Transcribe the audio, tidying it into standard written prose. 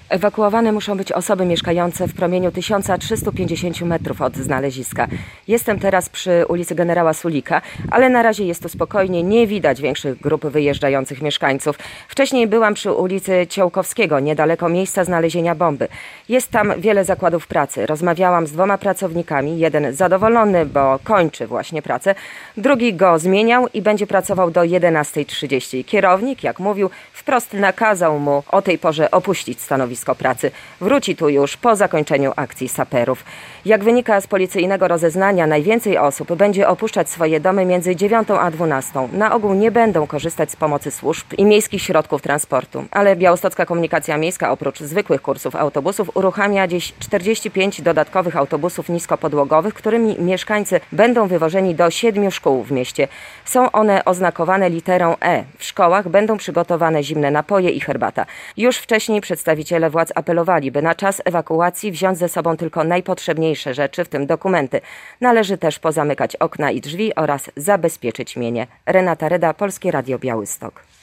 Ewakuowane muszą być osoby mieszkające w promieniu 1350 metrów od znaleziska. Jestem teraz przy ulicy Generała Sulika, ale na razie jest tu spokojnie, nie widać większych grup wyjeżdżających mieszkańców. Wcześniej byłam przy ulicy Ciołkowskiego, niedaleko miejsca znalezienia bomby. Jest tam wiele zakładów pracy. Rozmawiałam z 2 pracownikami, jeden zadowolony, bo kończy właśnie pracę, drugi go zmieniał i będzie pracował do 11:30. Kierownik, jak mówił, wprost nakazał mu o tej porze opuścić stanowisko pracy. Wróci tu już po zakończeniu akcji saperów. Jak wynika z policyjnego rozeznania, najwięcej osób będzie opuszczać swoje domy między 9 a 12. Na ogół nie będą korzystać z pomocy służb i miejskich środków transportu. Ale Białostocka Komunikacja Miejska oprócz zwykłych kursów autobusów uruchamia dziś 45 dodatkowych autobusów niskopodłogowych, którymi mieszkańcy będą wywożeni do 7 szkół w mieście. Są one oznakowane literą E. W szkołach będą przygotowane zimne napoje i herbata. Już wcześniej przedstawiciele władz apelowali, by na czas ewakuacji wziąć ze sobą tylko najpotrzebniejsze rzeczy, w tym dokumenty. Należy też pozamykać okna i drzwi oraz zabezpieczyć mienie. Renata Reda, Polskie Radio Białystok.